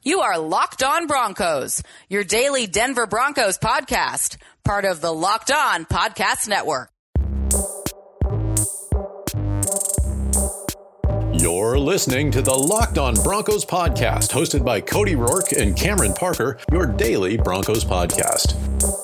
You are Locked On Broncos, your daily Denver Broncos podcast, part of the Locked On Podcast Network. You're listening to the Locked On Broncos podcast, hosted by Cody Rourke and Cameron Parker, your daily Broncos podcast.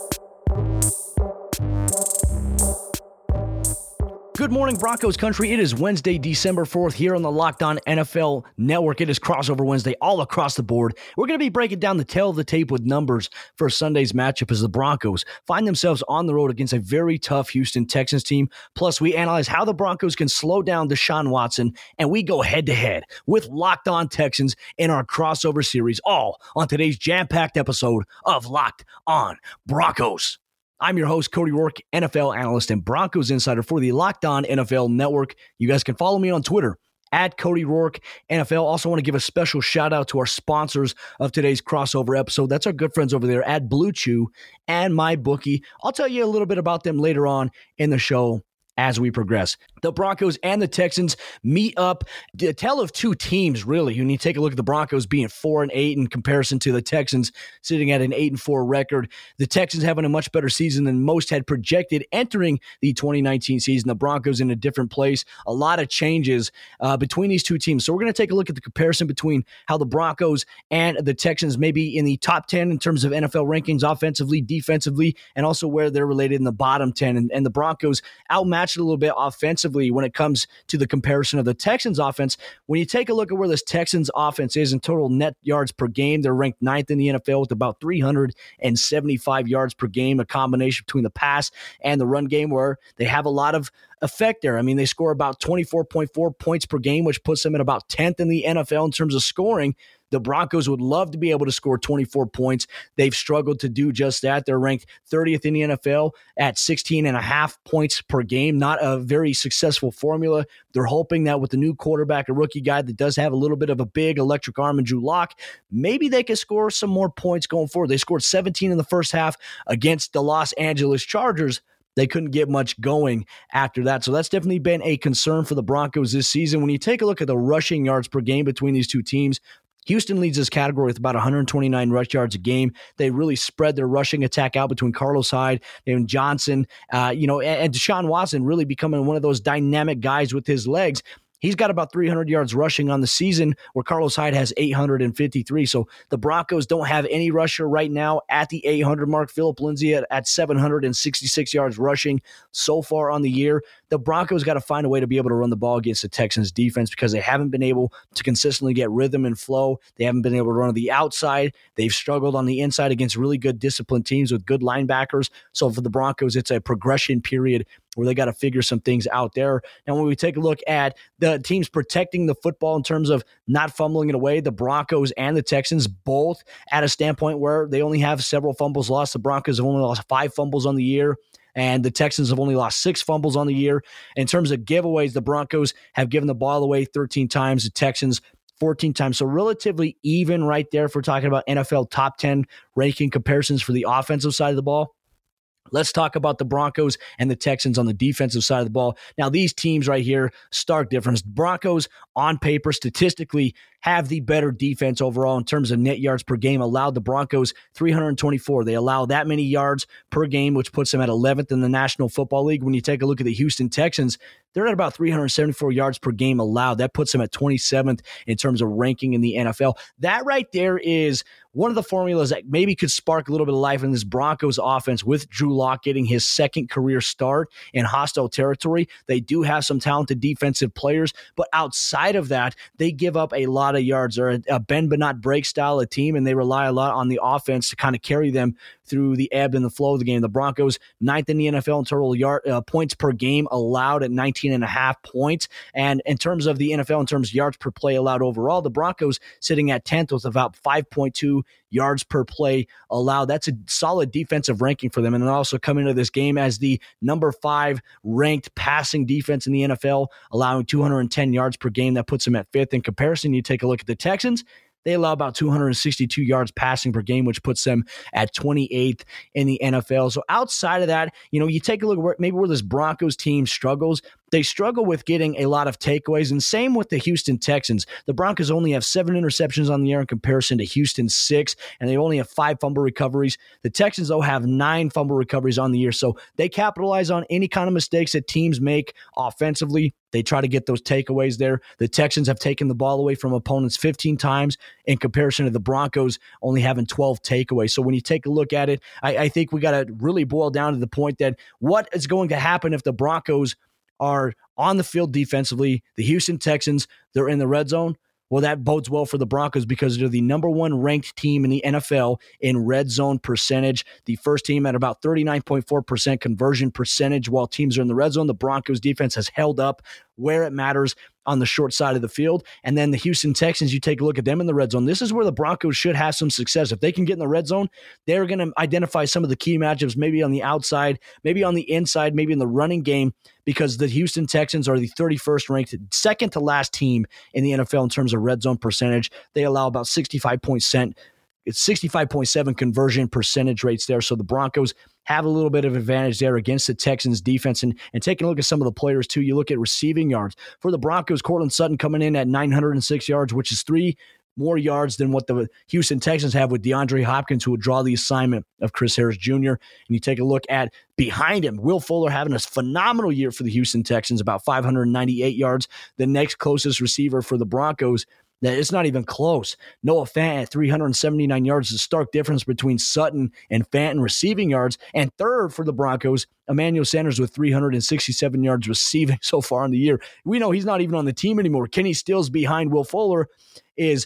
Good morning, Broncos country. It is Wednesday, December 4th here on the Locked On NFL Network. It is Crossover Wednesday all across the board. We're going to be breaking down the tail of the tape with numbers for Sunday's matchup as the Broncos find themselves on the road against a very tough Houston Texans team. Plus, we analyze how the Broncos can slow down Deshaun Watson, and we go head-to-head with Locked On Texans in our crossover series, all on today's jam-packed episode of Locked On Broncos. I'm your host, Cody Rourke, NFL analyst and Broncos insider for the Locked On NFL Network. You guys can follow me on Twitter at Cody Rourke NFL. Also want to give a special shout out to our sponsors of today's crossover episode. That's our good friends over there at Blue Chew and MyBookie. I'll tell you a little bit about them later on in the show as we progress. The Broncos and the Texans meet up. A tale of two teams, really. You need to take a look at the Broncos being 4-8 in comparison to the Texans sitting at an 8-4 record. The Texans having a much better season than most had projected entering the 2019 season. The Broncos in a different place. A lot of changes between these two teams. So we're going to take a look at the comparison between how the Broncos and the Texans may be in the top 10 in terms of NFL rankings, offensively, defensively, and also where they're related in the bottom 10. And the Broncos outmatched a little bit offensively when it comes to the comparison of the Texans offense. When you take a look at where this Texans offense is in total net yards per game, they're ranked 9th in the NFL with about 375 yards per game, a combination between the pass and the run game where they have a lot of effect there. I mean, they score about 24.4 points per game, which puts them at about 10th in the NFL in terms of scoring. The Broncos would love to be able to score 24 points. They've struggled to do just that. They're ranked 30th in the NFL at 16.5 points per game. Not a very successful formula. They're hoping that with the new quarterback, a rookie guy that does have a little bit of a big electric arm in Drew Lock, maybe they could score some more points going forward. They scored 17 in the first half against the Los Angeles Chargers. They couldn't get much going after that. So that's definitely been a concern for the Broncos this season. When you take a look at the rushing yards per game between these two teams, Houston leads this category with about 129 rush yards a game. They really spread their rushing attack out between Carlos Hyde and Johnson, and Deshaun Watson really becoming one of those dynamic guys with his legs. He's got about 300 yards rushing on the season, where Carlos Hyde has 853. So the Broncos don't have any rusher right now at the 800 mark. Phillip Lindsay at 766 yards rushing so far on the year. The Broncos got to find a way to be able to run the ball against the Texans defense because they haven't been able to consistently get rhythm and flow. They haven't been able to run on the outside. They've struggled on the inside against really good disciplined teams with good linebackers. So for the Broncos, it's a progression period where they got to figure some things out there. Now, when we take a look at the teams protecting the football in terms of not fumbling it away, the Broncos and the Texans both at a standpoint where they only have several fumbles lost. The Broncos have only lost 5 fumbles on the year, and the Texans have only lost 6 fumbles on the year. In terms of giveaways, the Broncos have given the ball away 13 times, the Texans 14 times. So relatively even right there if we're talking about NFL top 10 ranking comparisons for the offensive side of the ball. Let's talk about the Broncos and the Texans on the defensive side of the ball. Now, these teams right here, stark difference. Broncos, on paper, statistically, have the better defense overall in terms of net yards per game. Allowed the Broncos 324. They allow that many yards per game, which puts them at 11th in the National Football League. When you take a look at the Houston Texans, they're at about 374 yards per game allowed. That puts them at 27th in terms of ranking in the NFL. That right there is one of the formulas that maybe could spark a little bit of life in this Broncos offense with Drew Lock getting his second career start in hostile territory. They do have some talented defensive players, but outside of that, they give up a lot of yards. They're a bend but not break style of team, and they rely a lot on the offense to kind of carry them through the ebb and the flow of the game. The Broncos, 9th in the NFL in total points per game allowed at 19.5 points. And in terms of the NFL, in terms of yards per play allowed overall, the Broncos sitting at 10th with about 5.2 yards per play allowed. That's a solid defensive ranking for them. And then also coming into this game as the number 5 ranked passing defense in the NFL, allowing 210 yards per game. That puts them at 5th. In comparison, you take a look at the Texans. They allow about 262 yards passing per game, which puts them at 28th in the NFL. So outside of that, you take a look at maybe where this Broncos team struggles. they struggle with getting a lot of takeaways, and same with the Houston Texans. The Broncos only have 7 interceptions on the air in comparison to Houston's 6, and they only have 5 fumble recoveries. The Texans, though, have 9 fumble recoveries on the year, so they capitalize on any kind of mistakes that teams make offensively. They try to get those takeaways there. The Texans have taken the ball away from opponents 15 times in comparison to the Broncos only having 12 takeaways. So when you take a look at it, I think we got to really boil down to the point that what is going to happen if the Broncos are on the field defensively, the Houston Texans, they're in the red zone. Well, that bodes well for the Broncos because they're the number 1 ranked team in the NFL in red zone percentage. The first team at about 39.4% conversion percentage while teams are in the red zone. The Broncos defense has held up where it matters on the short side of the field. And then the Houston Texans, you take a look at them in the red zone. This is where the Broncos should have some success. If they can get in the red zone, they're going to identify some of the key matchups, maybe on the outside, maybe on the inside, maybe in the running game, because the Houston Texans are the 31st ranked, second to last team in the NFL in terms of red zone percentage. They allow about 65.7 conversion percentage rates there. So the Broncos have a little bit of advantage there against the Texans defense. And taking a look at some of the players too, you look at receiving yards. For the Broncos, Courtland Sutton coming in at 906 yards, which is 3 more yards than what the Houston Texans have with DeAndre Hopkins, who would draw the assignment of Chris Harris Jr. And you take a look at behind him, Will Fuller having a phenomenal year for the Houston Texans, about 598 yards. The next closest receiver for the Broncos, it's not even close. Noah Fant at 379 yards is a stark difference between Sutton and Fant in receiving yards. And third for the Broncos, Emmanuel Sanders with 367 yards receiving so far in the year. We know he's not even on the team anymore. Kenny Stills behind Will Fuller is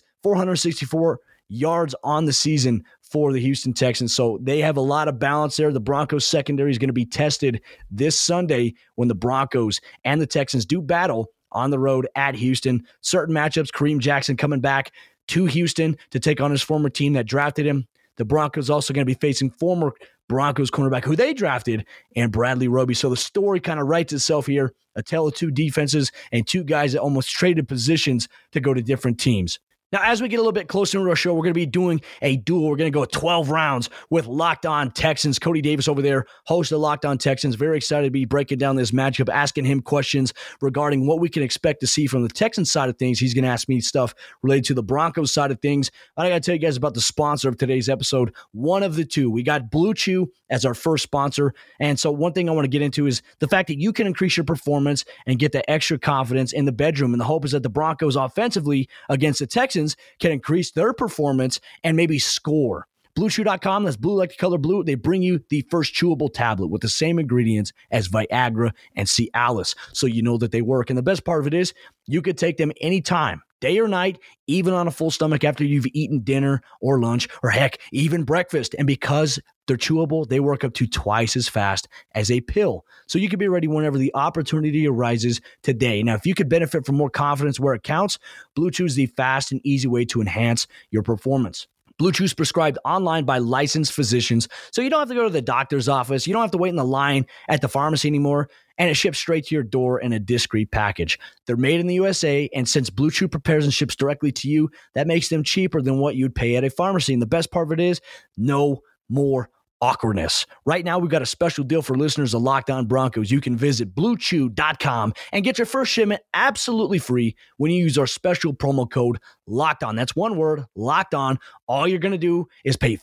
464 yards on the season for the Houston Texans. So they have a lot of balance there. The Broncos secondary is going to be tested this Sunday when the Broncos and the Texans do battle on the road at Houston. Certain matchups, Kareem Jackson coming back to Houston to take on his former team that drafted him. The Broncos also going to be facing former Broncos cornerback who they drafted, and Bradley Roby. So the story kind of writes itself here. A tale of 2 defenses and 2 guys that almost traded positions to go to different teams. Now, as we get a little bit closer into our show, we're going to be doing a duel. We're going to go 12 rounds with Locked On Texans. Cody Davis over there, host of Locked On Texans. Very excited to be breaking down this matchup, asking him questions regarding what we can expect to see from the Texans side of things. He's going to ask me stuff related to the Broncos side of things. I got to tell you guys about the sponsor of today's episode, one of the 2. We got Blue Chew as our first sponsor. And so one thing I want to get into is the fact that you can increase your performance and get the extra confidence in the bedroom. And the hope is that the Broncos offensively against the Texans can increase their performance and maybe score. BlueChew.com, that's blue like the color blue. They bring you the first chewable tablet with the same ingredients as Viagra and Cialis, so you know that they work. And the best part of it is you could take them anytime, day or night, even on a full stomach after you've eaten dinner or lunch or heck, even breakfast. And because they're chewable, they work up to twice as fast as a pill. So you can be ready whenever the opportunity arises today. Now, if you could benefit from more confidence where it counts, Blue Chew is the fast and easy way to enhance your performance. Blue Chew is prescribed online by licensed physicians, so you don't have to go to the doctor's office. You don't have to wait in the line at the pharmacy anymore, and it ships straight to your door in a discreet package. They're made in the USA, and since Blue Chew prepares and ships directly to you, that makes them cheaper than what you'd pay at a pharmacy. And the best part of it is, no more awkwardness. Right now, we've got a special deal for listeners of Locked On Broncos. You can visit BlueChew.com and get your first shipment absolutely free when you use our special promo code Locked On. That's one word, Locked On. All you're going to do is pay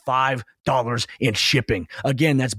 $5 in shipping. Again, that's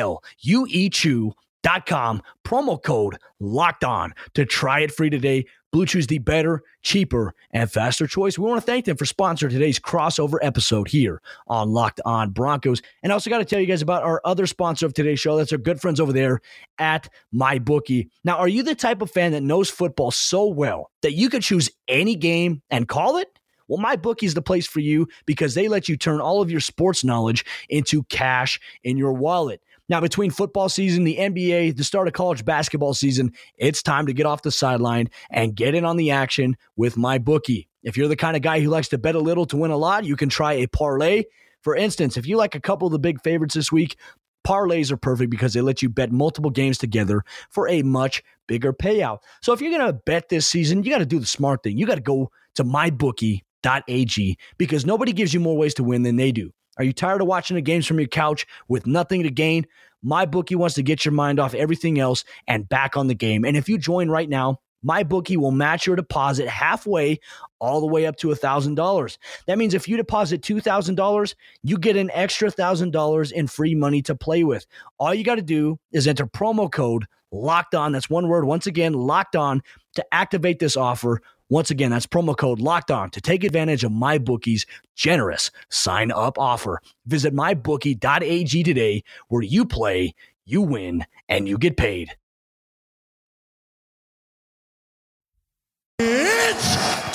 BLUEChew.com, promo code Locked On to try it free today. Blue Chew's the better, cheaper, and faster choice. We want to thank them for sponsoring today's crossover episode here on Locked On Broncos. And I also got to tell you guys about our other sponsor of today's show. That's our good friends over there at MyBookie. Now, are you the type of fan that knows football so well that you could choose any game and call it? Well, MyBookie is the place for you because they let you turn all of your sports knowledge into cash in your wallet. Now, between football season, the NBA, the start of college basketball season, it's time to get off the sideline and get in on the action with MyBookie. If you're the kind of guy who likes to bet a little to win a lot, you can try a parlay. For instance, if you like a couple of the big favorites this week, parlays are perfect because they let you bet multiple games together for a much bigger payout. So if you're going to bet this season, you got to do the smart thing. You got to go to MyBookie.ag because nobody gives you more ways to win than they do. Are you tired of watching the games from your couch with nothing to gain? MyBookie wants to get your mind off everything else and back on the game. And if you join right now, MyBookie will match your deposit halfway all the way up to $1,000. That means if you deposit $2,000, you get an extra $1,000 in free money to play with. All you got to do is enter promo code Locked On. That's one word. Once again, Locked On to activate this offer. Once again, that's promo code Locked On to take advantage of MyBookie's generous sign-up offer. Visit mybookie.ag today, where you play, you win, and you get paid. It's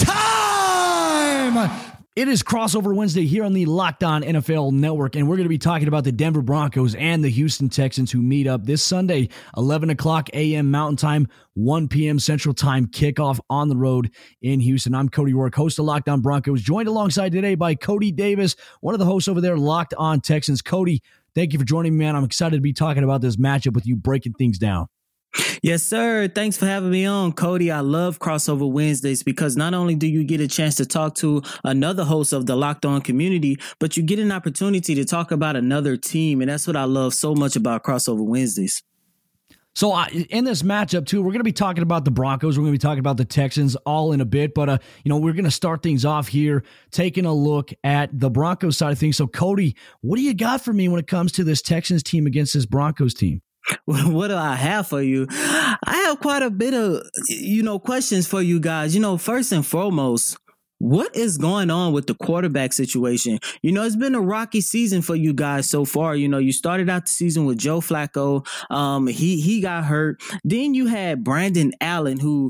time! It is Crossover Wednesday here on the Locked On NFL Network, and we're going to be talking about the Denver Broncos and the Houston Texans, who meet up this Sunday, 11 o'clock a.m. Mountain Time, 1 p.m. Central Time, kickoff on the road in Houston. I'm Cody Rourke, host of Locked On Broncos, joined alongside today by Cody Davis, one of the hosts over there, Locked On Texans. Cody, thank you for joining me, man. I'm excited to be talking about this matchup with you, breaking things down. Yes, sir. Thanks for having me on, Cody. I love Crossover Wednesdays because not only do you get a chance to talk to another host of the Locked On community, but you get an opportunity to talk about another team. And that's what I love so much about Crossover Wednesdays. So in this matchup, too, we're going to be talking about the Broncos. We're going to be talking about the Texans all in a bit. But, we're going to start things off here, taking a look at the Broncos side of things. So, Cody, what do you got for me when it comes to this Texans team against this Broncos team? What do I have for you? I have quite a bit of, questions for you guys. First and foremost, what is going on with the quarterback situation? It's been a rocky season for you guys so far. You started out the season with Joe Flacco. He got hurt. Then you had Brandon Allen, who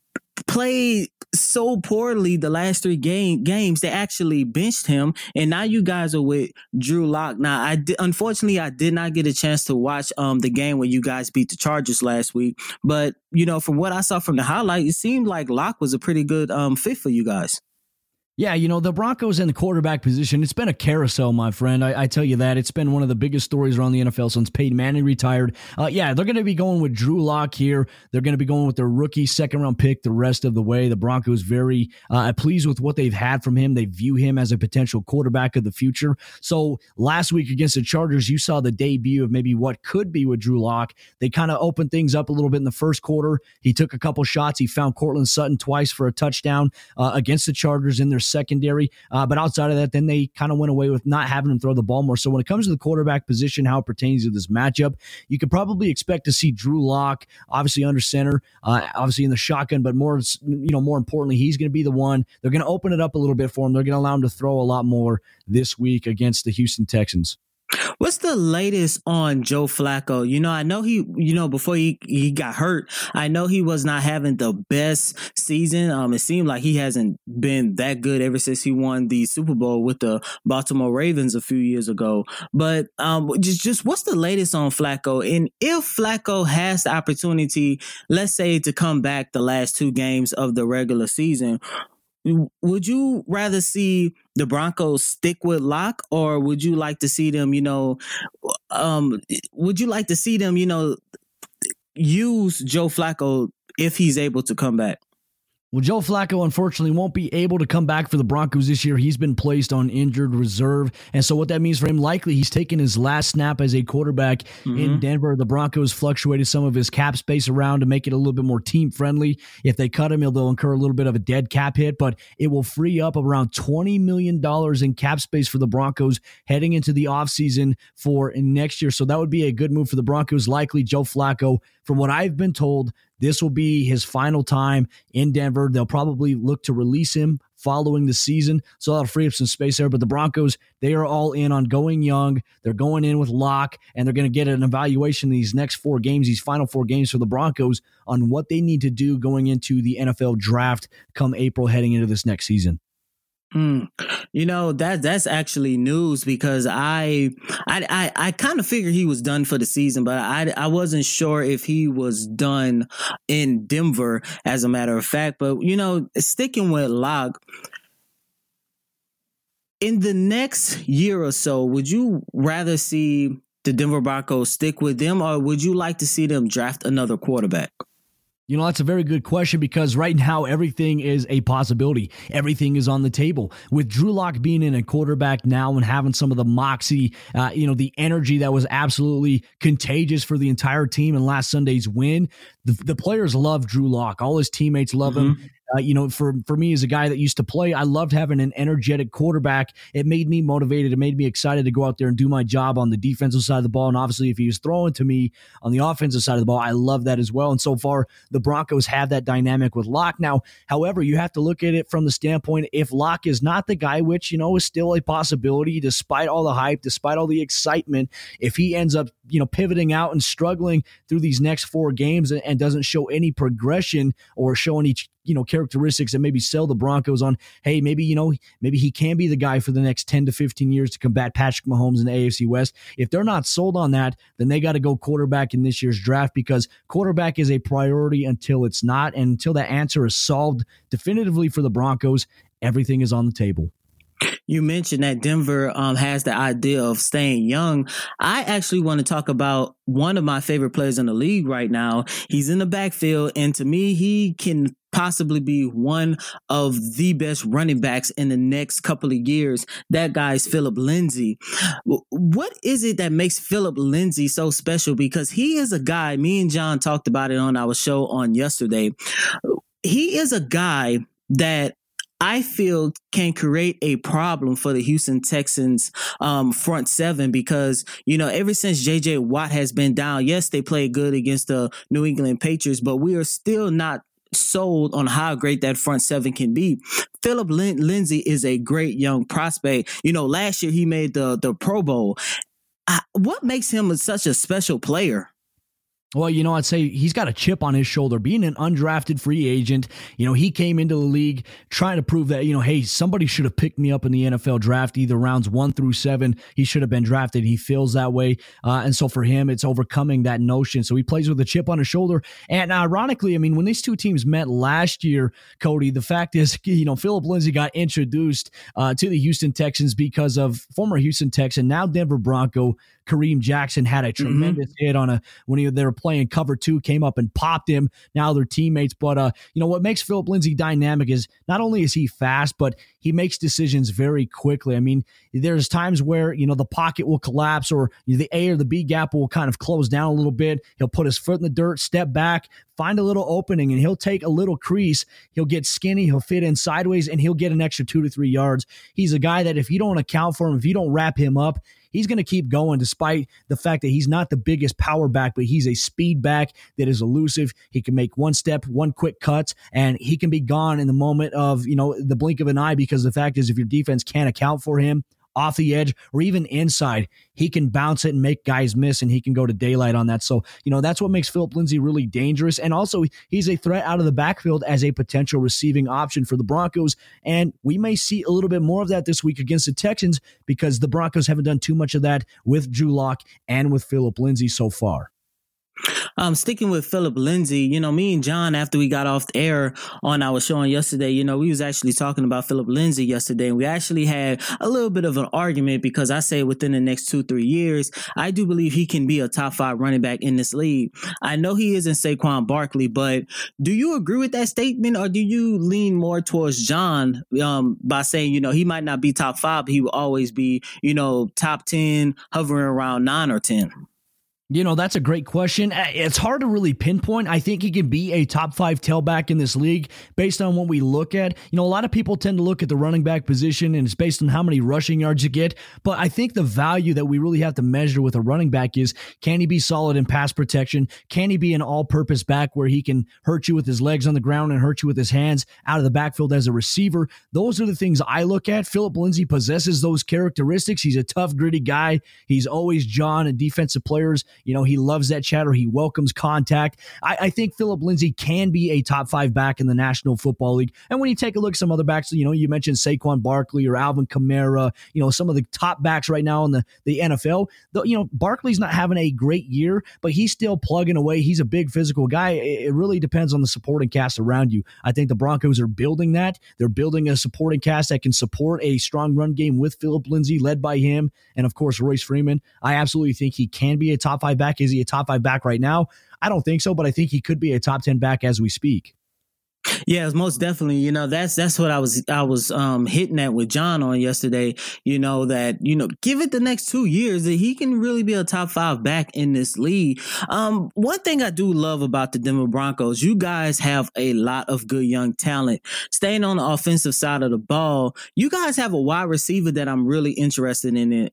played so poorly the last three games they actually benched him, and now you guys are with Drew Lock. Now, unfortunately I did not get a chance to watch the game when you guys beat the Chargers last week, but from what I saw from the highlight, it seemed like Lock was a pretty good fit for you guys. Yeah, the Broncos in the quarterback position, it's been a carousel, my friend. I tell you that. It's been one of the biggest stories around the NFL since Peyton Manning retired. They're going to be going with Drew Lock here. They're going to be going with their rookie second-round pick the rest of the way. The Broncos very pleased with what they've had from him. They view him as a potential quarterback of the future. So last week against the Chargers, you saw the debut of maybe what could be with Drew Lock. They kind of opened things up a little bit in the first quarter. He took a couple shots. He found Cortland Sutton twice for a touchdown against the Chargers in their secondary. But outside of that, then they kind of went away with not having him throw the ball more. So when it comes to the quarterback position, how it pertains to this matchup, you could probably expect to see Drew Lock, obviously under center, obviously in the shotgun, but more importantly, he's going to be the one. They're going to open it up a little bit for him. They're going to allow him to throw a lot more this week against the Houston Texans. What's the latest on Joe Flacco? I know he, before he got hurt, I know he was not having the best season. It seemed like he hasn't been that good ever since he won the Super Bowl with the Baltimore Ravens a few years ago. But just what's the latest on Flacco? And if Flacco has the opportunity, let's say, to come back the last two games of the regular season, would you rather see the Broncos stick with Lock, or would you like to see them, use Joe Flacco if he's able to come back? Well, Joe Flacco, unfortunately, won't be able to come back for the Broncos this year. He's been placed on injured reserve. And so what that means for him, likely he's taken his last snap as a quarterback in Denver. The Broncos fluctuated some of his cap space around to make it a little bit more team-friendly. If they cut him, they'll incur a little bit of a dead cap hit, but it will free up around $20 million in cap space for the Broncos heading into the offseason for next year. So that would be a good move for the Broncos. Likely Joe Flacco, from what I've been told, this will be his final time in Denver. They'll probably look to release him following the season, so that'll free up some space there. But the Broncos, they are all in on going young. They're going in with Lock, and they're going to get an evaluation in these next 4 games, these final 4 games for the Broncos, on what they need to do going into the NFL draft come April heading into this next season. That's actually news, because I kind of figured he was done for the season, but I wasn't sure if he was done in Denver, as a matter of fact. But sticking with Lock, in the next year or so, would you rather see the Denver Broncos stick with them, or would you like to see them draft another quarterback? You know, that's a very good question because right now everything is a possibility. Everything is on the table. With Drew Lock being in a quarterback now and having some of the moxie, the energy that was absolutely contagious for the entire team in last Sunday's win, the players love Drew Lock. All his teammates love him. For me as a guy that used to play, I loved having an energetic quarterback. It made me motivated. It made me excited to go out there and do my job on the defensive side of the ball. And obviously, if he was throwing to me on the offensive side of the ball, I love that as well. And so far, the Broncos have that dynamic with Lock. Now, however, you have to look at it from the standpoint, if Lock is not the guy, which, is still a possibility, despite all the hype, despite all the excitement, if he ends up, pivoting out and struggling through these next 4 games and doesn't show any progression or show any characteristics that maybe sell the Broncos on, hey, maybe he can be the guy for the next 10 to 15 years to combat Patrick Mahomes in the AFC West. If they're not sold on that, then they got to go quarterback in this year's draft because quarterback is a priority until it's not. And until that answer is solved definitively for the Broncos, everything is on the table. You mentioned that Denver has the idea of staying young. I actually want to talk about one of my favorite players in the league right now. He's in the backfield, and to me, he can possibly be one of the best running backs in the next couple of years. That guy's Phillip Lindsay. What is it that makes Phillip Lindsay so special? Because he is a guy, me and John talked about it on our show on yesterday. He is a guy that I feel can create a problem for the Houston Texans front seven because, ever since J.J. Watt has been down, yes, they played good against the New England Patriots, but we are still not sold on how great that front seven can be. Phillip Lindsay is a great young prospect. Last year he made the Pro Bowl. What makes him such a special player? Well, I'd say he's got a chip on his shoulder. Being an undrafted free agent, he came into the league trying to prove that, hey, somebody should have picked me up in the NFL draft, either rounds 1 through 7. He should have been drafted. He feels that way. And so for him, it's overcoming that notion. So he plays with a chip on his shoulder. And ironically, when these two teams met last year, Cody, the fact is, Phillip Lindsay got introduced to the Houston Texans because of former Houston Texan, now Denver Bronco, Kareem Jackson had a tremendous hit on when they were playing cover 2, came up and popped him. Now they're teammates. But, what makes Phillip Lindsay dynamic is not only is he fast, but he makes decisions very quickly. There's times where, the pocket will collapse or the A or the B gap will kind of close down a little bit. He'll put his foot in the dirt, step back, find a little opening, and he'll take a little crease. He'll get skinny. He'll fit in sideways, and he'll get an extra 2 to 3 yards. He's a guy that if you don't account for him, if you don't wrap him up, he's going to keep going despite the fact that he's not the biggest power back, but he's a speed back that is elusive. He can make one step, one quick cuts, and he can be gone in the moment of, the blink of an eye because the fact is if your defense can't account for him off the edge or even inside, he can bounce it and make guys miss, and he can go to daylight on that. So, that's what makes Phillip Lindsay really dangerous. And also, he's a threat out of the backfield as a potential receiving option for the Broncos. And we may see a little bit more of that this week against the Texans because the Broncos haven't done too much of that with Drew Lock and with Phillip Lindsay so far. Sticking with Phillip Lindsay, me and John, after we got off the air on our show on yesterday, we was actually talking about Phillip Lindsay yesterday, and we actually had a little bit of an argument because I say within the next 2-3 years, I do believe he can be a top 5 running back in this league. I know he isn't Saquon Barkley, but do you agree with that statement, or do you lean more towards John by saying, he might not be top 5, but he will always be, top 10, hovering around 9 or 10? That's a great question. It's hard to really pinpoint. I think he can be a top 5 tailback in this league based on what we look at. A lot of people tend to look at the running back position and it's based on how many rushing yards you get. But I think the value that we really have to measure with a running back is, can he be solid in pass protection? Can he be an all-purpose back where he can hurt you with his legs on the ground and hurt you with his hands out of the backfield as a receiver? Those are the things I look at. Phillip Lindsay possesses those characteristics. He's a tough, gritty guy. He's always John and defensive players. He loves that chatter. He welcomes contact. I think Phillip Lindsay can be a top 5 back in the National Football League. And when you take a look at some other backs, you mentioned Saquon Barkley or Alvin Kamara, some of the top backs right now in the NFL. Barkley's not having a great year, but he's still plugging away. He's a big physical guy. It really depends on the supporting cast around you. I think the Broncos are building that. They're building a supporting cast that can support a strong run game with Phillip Lindsay, led by him, and of course Royce Freeman. I absolutely think he can be a top 5 back? Is he a top 5 back right now? I don't think so, but I think he could be a top 10 back as we speak. Yeah, most definitely. You know, that's what I was hitting at with John on yesterday. You know, that, you know, give it the next 2 years that he can really be a top 5 back in this league. One thing I do love about the Denver Broncos, you guys have a lot of good young talent. Staying on the offensive side of the ball, you guys have a wide receiver that I'm really interested in,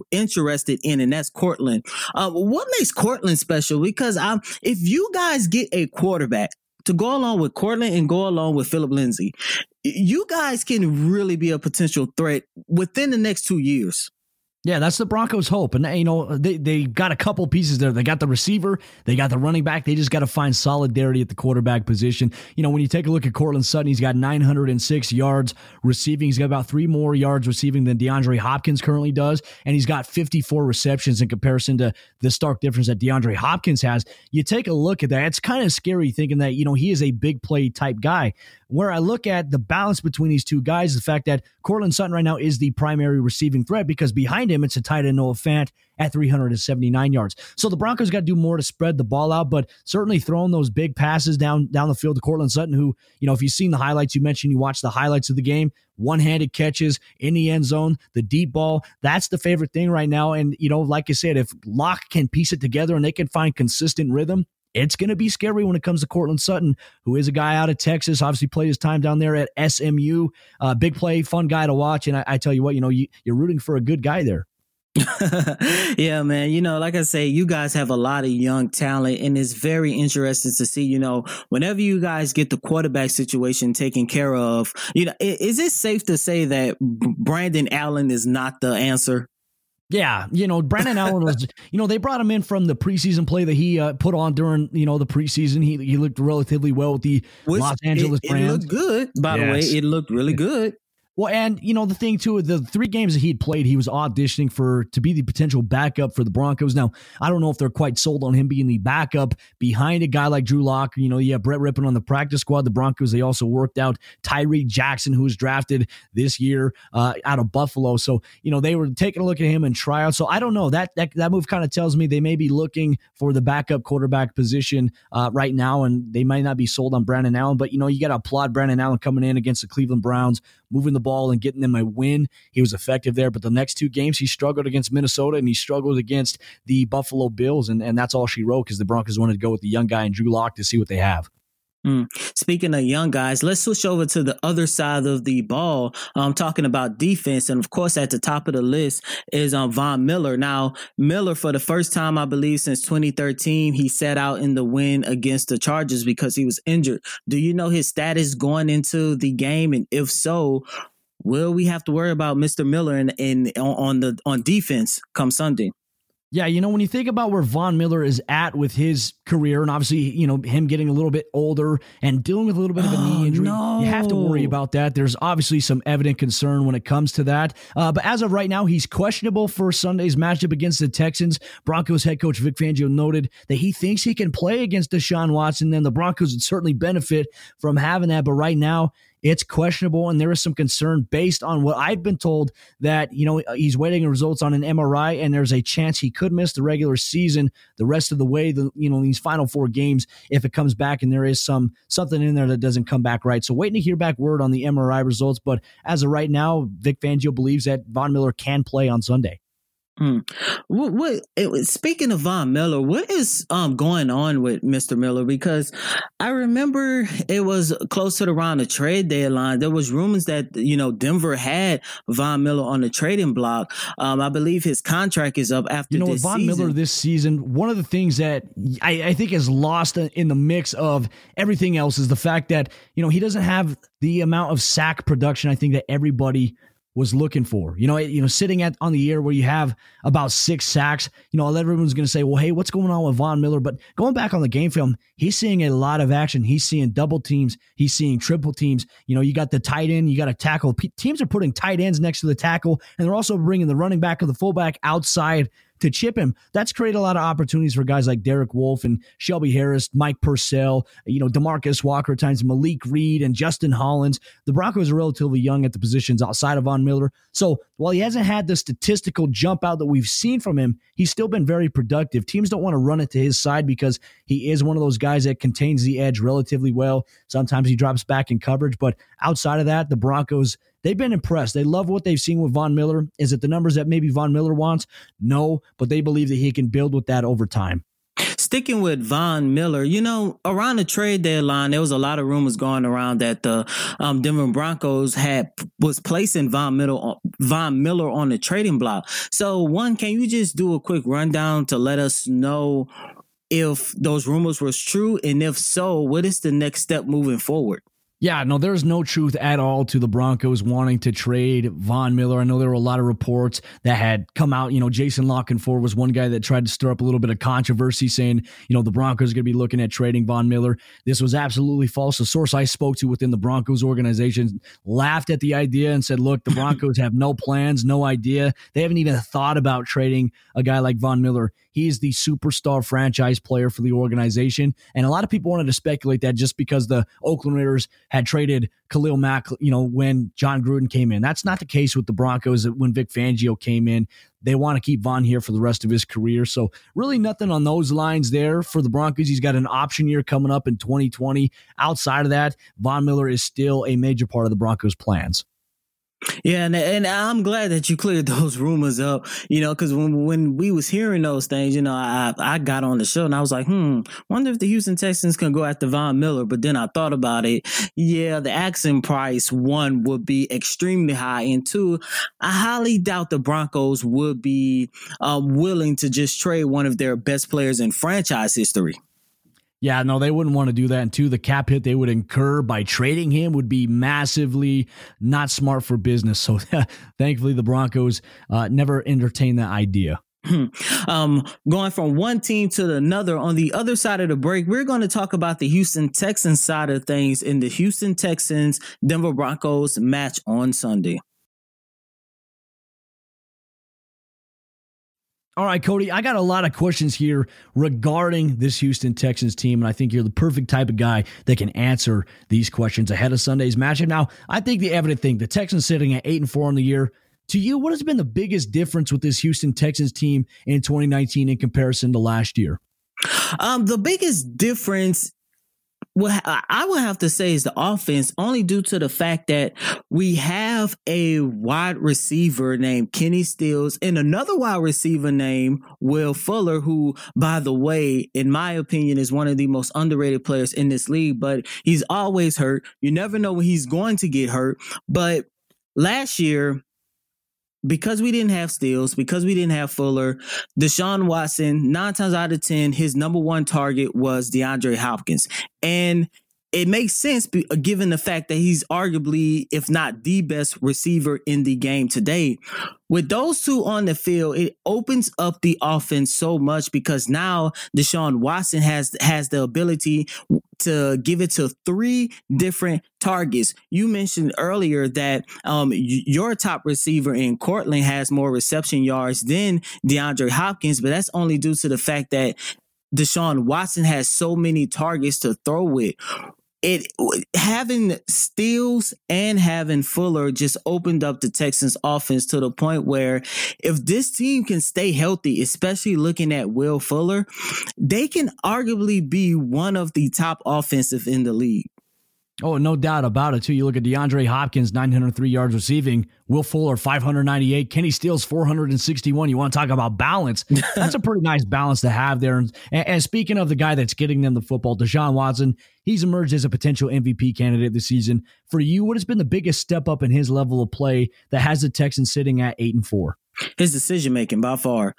and that's Courtland. What makes Courtland special? Because if you guys get a quarterback to go along with Courtland and go along with Philip Lindsay, you guys can really be a potential threat within the next 2 years. Yeah, that's the Broncos' hope. And, you know, they got a couple pieces there. They got the receiver. They got the running back. They just got to find solidarity at the quarterback position. You know, when you take a look at Courtland Sutton, he's got 906 yards receiving. He's got about 3 more yards receiving than DeAndre Hopkins currently does. And he's got 54 receptions in comparison to the stark difference that DeAndre Hopkins has. You take a look at that. It's kind of scary thinking that, you know, he is a big play type guy. Where I look at the balance between these two guys, the fact that Courtland Sutton right now is the primary receiving threat, because behind him, it's a tight end Noah Fant at 379 yards. So the Broncos got to do more to spread the ball out, but certainly throwing those big passes down the field to Courtland Sutton, who, you know, if you've seen the highlights, you mentioned you watched the highlights of the game, one-handed catches in the end zone, the deep ball, that's the favorite thing right now. And, you know, like I said, if Locke can piece it together and they can find consistent rhythm, it's going to be scary when it comes to Courtland Sutton, who is a guy out of Texas, obviously played his time down there at SMU. Big play, fun guy to watch. And I tell you what, you know, you're rooting for a good guy there. Yeah, man. You know, like I say, you guys have a lot of young talent, and it's very interesting to see, you know, whenever you guys get the quarterback situation taken care of, you know, is it safe to say that Brandon Allen is not the answer? Yeah, you know, Brandon Allen was, you know, they brought him in from the preseason play that he put on during, you know, the preseason. He looked relatively well with the Los Angeles Rams. It looked good, by the way. It looked really good. Well, and, you know, the thing, too, the 3 games that he'd played, he was auditioning to be the potential backup for the Broncos. Now, I don't know if they're quite sold on him being the backup behind a guy like Drew Lock. You know, you have Brett Rippon on the practice squad. The Broncos, they also worked out Tyree Jackson, who was drafted this year out of Buffalo. So, you know, they were taking a look at him in tryouts. So I don't know. That move kind of tells me they may be looking for the backup quarterback position right now, and they might not be sold on Brandon Allen. But, you know, you got to applaud Brandon Allen coming in against the Cleveland Browns, moving the ball and getting them a win. He was effective there. But the next 2 games, he struggled against Minnesota and he struggled against the Buffalo Bills. And that's all she wrote, because the Broncos wanted to go with the young guy and Drew Lock to see what they have. Speaking of young guys, let's switch over to the other side of the ball. Talking about defense, and of course, at the top of the list is Von Miller. Now, Miller, for the first time, I believe, since 2013, he sat out in the win against the Chargers because he was injured. Do you know his status going into the game? And if so, will we have to worry about Mr. Miller on defense come Sunday? Yeah, you know, when you think about where Von Miller is at with his career, and obviously, you know, him getting a little bit older and dealing with a little bit of a knee injury, you have to worry about that. There's obviously some evident concern when it comes to that. But as of right now, he's questionable for Sunday's matchup against the Texans. Broncos head coach Vic Fangio noted that he thinks he can play against Deshaun Watson, and the Broncos would certainly benefit from having that. But right now, it's questionable, and there is some concern based on what I've been told that, you know, he's waiting results on an MRI, and there's a chance he could miss the regular season the rest of the way, these final 4 games if it comes back and there is something in there that doesn't come back right. So waiting to hear back word on the MRI results, but as of right now, Vic Fangio believes that Von Miller can play on Sunday. Speaking of Von Miller, what is going on with Mr. Miller? Because I remember it was close to around the trade deadline. There was rumors that, you know, Denver had Von Miller on the trading block. I believe his contract is up after this season. Von Miller this season, one of the things that I think is lost in the mix of everything else is the fact that, you know, he doesn't have the amount of sack production I think that everybody was looking for. Sitting on the year where you have about 6 sacks, everyone's going to say, well, hey, what's going on with Von Miller? But going back on the game film, he's seeing a lot of action. He's seeing double teams. He's seeing triple teams. You got the tight end, you got a tackle. Teams are putting tight ends next to the tackle, and they're also bringing the running back or the fullback outside to chip him, that's created a lot of opportunities for guys like Derek Wolfe and Shelby Harris, Mike Purcell, DeMarcus Walker at times, Malik Reed and Justin Hollins. The Broncos are relatively young at the positions outside of Von Miller. So while he hasn't had the statistical jump out that we've seen from him, he's still been very productive. Teams don't want to run it to his side because he is one of those guys that contains the edge relatively well. Sometimes he drops back in coverage, but outside of that, the Broncos, they've been impressed. They love what they've seen with Von Miller. Is it the numbers that maybe Von Miller wants? No, but they believe that he can build with that over time. Sticking with Von Miller, around the trade deadline, there was a lot of rumors going around that the Denver Broncos was placing Von Miller on the trading block. So, can you just do a quick rundown to let us know if those rumors was true? And if so, what is the next step moving forward? Yeah, no, there's no truth at all to the Broncos wanting to trade Von Miller. I know there were a lot of reports that had come out. Jason La Canfora was one guy that tried to stir up a little bit of controversy saying, the Broncos are going to be looking at trading Von Miller. This was absolutely false. A source I spoke to within the Broncos organization laughed at the idea and said, look, the Broncos have no plans, no idea. They haven't even thought about trading a guy like Von Miller. He's the superstar franchise player for the organization. And a lot of people wanted to speculate that just because the Oakland Raiders had traded Khalil Mack, when John Gruden came in. That's not the case with the Broncos when Vic Fangio came in. They want to keep Von here for the rest of his career. So really nothing on those lines there for the Broncos. He's got an option year coming up in 2020. Outside of that, Von Miller is still a major part of the Broncos' plans. Yeah, and I'm glad that you cleared those rumors up, because when we was hearing those things, I got on the show and I was like, wonder if the Houston Texans can go after Von Miller. But then I thought about it. Yeah, the asking price, one, would be extremely high. And two, I highly doubt the Broncos would be willing to just trade one of their best players in franchise history. Yeah, no, they wouldn't want to do that. And two, the cap hit they would incur by trading him would be massively not smart for business. So thankfully, the Broncos never entertained that idea. Going from one team to another, on the other side of the break, we're going to talk about the Houston Texans side of things in the Houston Texans Denver Broncos match on Sunday. All right, Cody, I got a lot of questions here regarding this Houston Texans team, and I think you're the perfect type of guy that can answer these questions ahead of Sunday's matchup. Now, I think the evident thing, the Texans sitting at 8-4 on the year. To you, what has been the biggest difference with this Houston Texans team in 2019 in comparison to last year? The biggest difference, I would have to say, is the offense, only due to the fact that we have a wide receiver named Kenny Stills and another wide receiver named Will Fuller, who, by the way, in my opinion, is one of the most underrated players in this league, but he's always hurt. You never know when he's going to get hurt. But last year, because we didn't have Stills, because we didn't have Fuller, Deshaun Watson, 9 times out of 10, his number one target was DeAndre Hopkins. And it makes sense given the fact that he's arguably, if not the best receiver in the game today. With those two on the field, it opens up the offense so much because now Deshaun Watson has the ability to give it to 3 different targets. You mentioned earlier that your top receiver in Cortland has more reception yards than DeAndre Hopkins, but that's only due to the fact that Deshaun Watson has so many targets to throw with. Having Stills and having Fuller just opened up the Texans offense to the point where if this team can stay healthy, especially looking at Will Fuller, they can arguably be one of the top offensive in the league. Oh, no doubt about it, too. You look at DeAndre Hopkins, 903 yards receiving. Will Fuller, 598. Kenny Stills, 461. You want to talk about balance? That's a pretty nice balance to have there. And speaking of the guy that's getting them the football, Deshaun Watson, he's emerged as a potential MVP candidate this season. For you, what has been the biggest step up in his level of play that has the Texans sitting at 8-4? His decision making by far.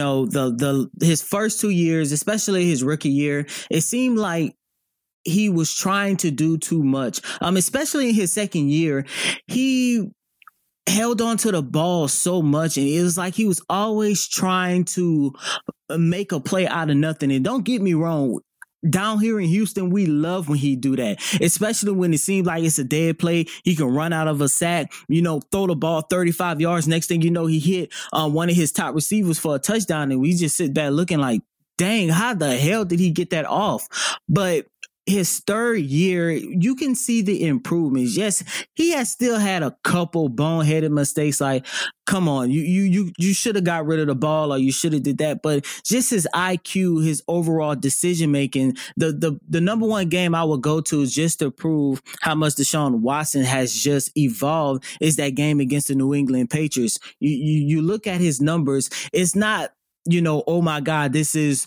His first 2 years, especially his rookie year, it seemed like he was trying to do too much. Especially in his second year, he held on to the ball so much, and it was like he was always trying to make a play out of nothing. And don't get me wrong, down here in Houston, we love when he do that, especially when it seems like it's a dead play. He can run out of a sack, throw the ball 35 yards. Next thing you know, he hit one of his top receivers for a touchdown, and we just sit back looking like, dang, how the hell did he get that off? But his third year, you can see the improvements. Yes, he has still had a couple boneheaded mistakes. Like, come on, you should have got rid of the ball, or you should have did that. But just his IQ, his overall decision making, the number one game I would go to is just to prove how much Deshaun Watson has just evolved is that game against the New England Patriots. You look at his numbers, it's not, oh my God, this is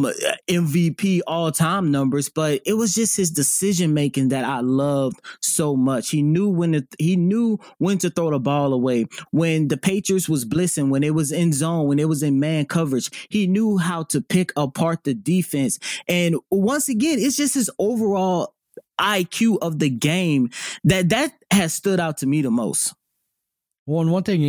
MVP all-time numbers, but it was just his decision-making that I loved so much. He knew when to throw the ball away. When the Patriots was blitzing, when it was in zone, when it was in man coverage, he knew how to pick apart the defense. And once again, it's just his overall IQ of the game that has stood out to me the most. Well, and one thing,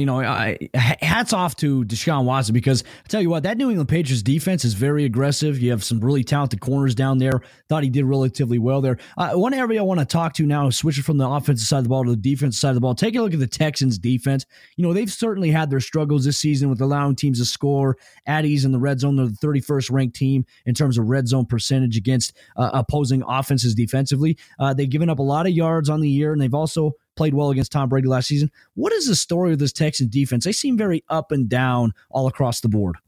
hats off to Deshaun Watson, because I tell you what, that New England Patriots defense is very aggressive. You have some really talented corners down there. Thought he did relatively well there. One area I want to talk to now is switching from the offensive side of the ball to the defensive side of the ball. Take a look at the Texans defense. They've certainly had their struggles this season with allowing teams to score at ease in the red zone. They're the 31st ranked team in terms of red zone percentage against opposing offenses defensively. They've given up a lot of yards on the year, and they've also played well against Tom Brady last season. What is the story of this Texans defense? They seem very up and down all across the board.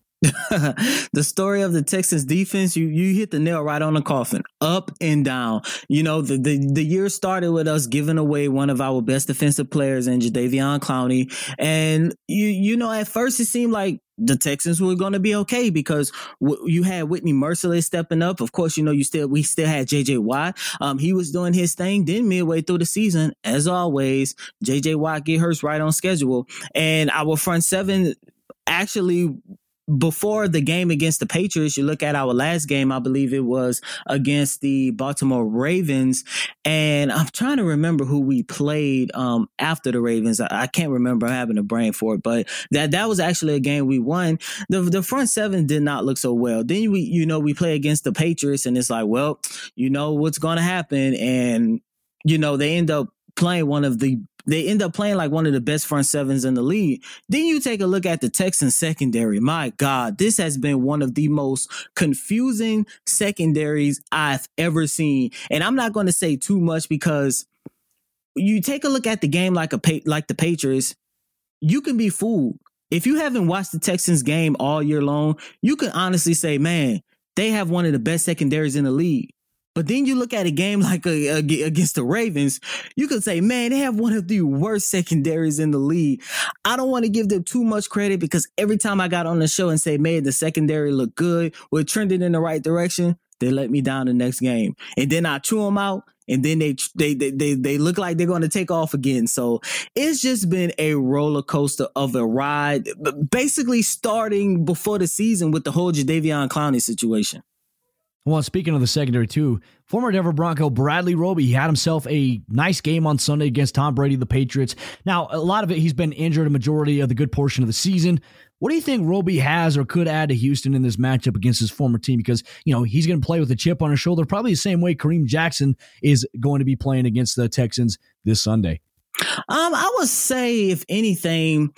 The story of the Texans defense, you hit the nail right on the coffin. Up and down. The year started with us giving away one of our best defensive players in Jadeveon Clowney. And, at first it seemed like the Texans were going to be okay because you had Whitney Merciless stepping up. Of course, we still had J.J. Watt. He was doing his thing. Then midway through the season, as always, J.J. Watt get hurt right on schedule. And our front seven actually, before the game against the Patriots, you look at our last game, I believe it was against the Baltimore Ravens. And I'm trying to remember who we played after the Ravens. I can't remember. I'm having a brain for it. But that was actually a game we won. The front seven did not look so well. Then we play against the Patriots, and it's like, well, what's going to happen. And, they end up playing one of the best front sevens in the league. Then you take a look at the Texans secondary. My God, this has been one of the most confusing secondaries I've ever seen. And I'm not going to say too much because you take a look at the game like the Patriots, you can be fooled. If you haven't watched the Texans game all year long, you can honestly say, man, they have one of the best secondaries in the league. But then you look at a game like against the Ravens, you could say, man, they have one of the worst secondaries in the league. I don't want to give them too much credit because every time I got on the show and say, man, the secondary look good, we're trending in the right direction, they let me down the next game. And then I chew them out, and then they look like they're going to take off again. So it's just been a roller coaster of a ride, basically starting before the season with the whole Jadeveon Clowney situation. Well, speaking of the secondary, too, former Denver Bronco Bradley Roby, he had himself a nice game on Sunday against Tom Brady, the Patriots. Now, a lot of it, he's been injured a majority of the good portion of the season. What do you think Roby has or could add to Houston in this matchup against his former team? Because, he's going to play with a chip on his shoulder, probably the same way Kareem Jackson is going to be playing against the Texans this Sunday. I would say, if anything,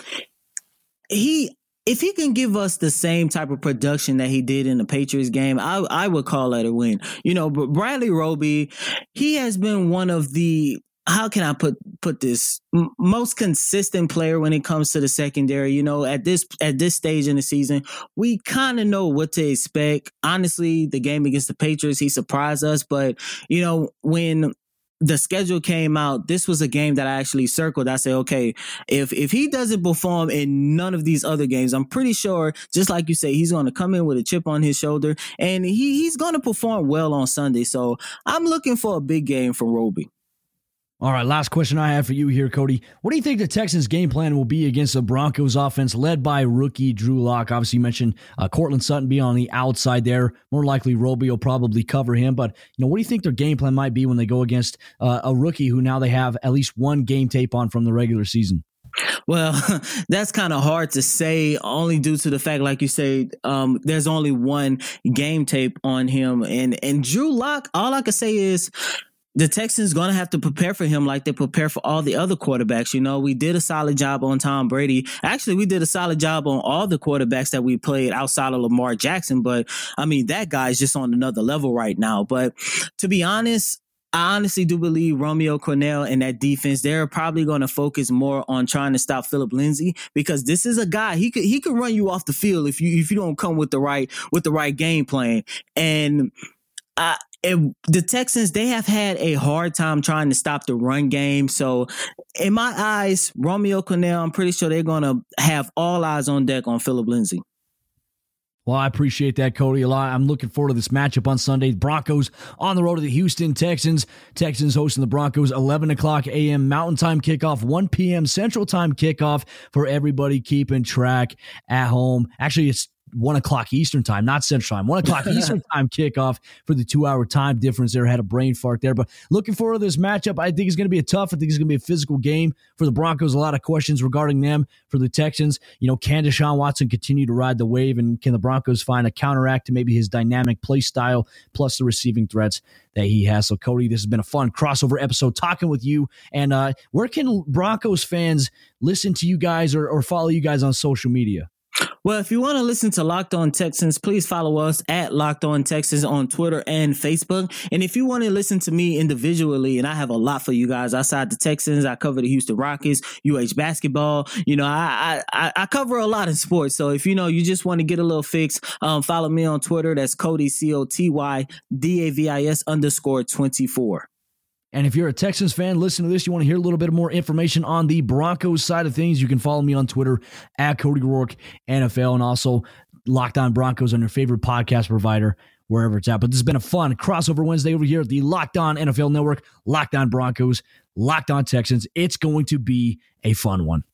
if he can give us the same type of production that he did in the Patriots game, I would call that a win. But Bradley Roby, he has been one of the, how can I put this, most consistent player when it comes to the secondary. At this stage in the season, we kind of know what to expect. Honestly, the game against the Patriots, he surprised us. But, when the schedule came out, this was a game that I actually circled. I said, okay, if he doesn't perform in none of these other games, I'm pretty sure, just like you say, he's going to come in with a chip on his shoulder, and he's going to perform well on Sunday. So I'm looking for a big game from Roby. All right, last question I have for you here, Cody. What do you think the Texans' game plan will be against the Broncos offense led by rookie Drew Lock? Obviously, you mentioned Cortland Sutton being on the outside there. More likely, Roby will probably cover him. But, what do you think their game plan might be when they go against a rookie who now they have at least one game tape on from the regular season? Well, that's kind of hard to say, only due to the fact, like you say, there's only one game tape on him. And Drew Lock, all I can say is the Texans going to have to prepare for him like they prepare for all the other quarterbacks. You know, we did a solid job on Tom Brady. Actually, we did a solid job on all the quarterbacks that we played outside of Lamar Jackson. But, I mean, that guy's just on another level right now. But to be honest, I honestly do believe Romeo Crennel and that defense, they're probably going to focus more on trying to stop Philip Lindsay, because this is a guy, he could run you off the field if you don't come with the right game plan. And the Texans, they have had a hard time trying to stop the run game. So in my eyes, Romeo Crennel, I'm pretty sure they're going to have all eyes on deck on Philip Lindsay. Well, I appreciate that, Cody, a lot. I'm looking forward to this matchup on Sunday. Broncos on the road to the Houston Texans. Texans hosting the Broncos, 11 o'clock a.m. Mountain Time kickoff, 1 p.m. Central Time kickoff for everybody keeping track at home. Actually, it's 1 o'clock Eastern Time, not Central Time. 1 o'clock Eastern Time kickoff for the 2-hour time difference there. Had a brain fart there. But looking forward to this matchup. I think it's going to be I think it's going to be a physical game for the Broncos. A lot of questions regarding them. For the Texans, you know, can Deshaun Watson continue to ride the wave? And can the Broncos find a counteract to maybe his dynamic play style plus the receiving threats that he has? So, Cody, this has been a fun crossover episode talking with you. And where can Broncos fans listen to you guys or follow you guys on social media? Well, if you want to listen to Locked On Texans, please follow us at Locked On Texans on Twitter and Facebook. And if you want to listen to me individually, and I have a lot for you guys outside the Texans, I cover the Houston Rockets, UH basketball. You know, I cover a lot of sports. So if you just want to get a little fix, follow me on Twitter. That's Cody, COTY DAVIS _24. And if you're a Texans fan, listen to this, you want to hear a little bit more information on the Broncos side of things, you can follow me on Twitter at Cody Rourke NFL, and also Locked On Broncos on your favorite podcast provider, wherever it's at. But this has been a fun crossover Wednesday over here at the Locked On NFL Network, Locked On Broncos, Locked On Texans. It's going to be a fun one.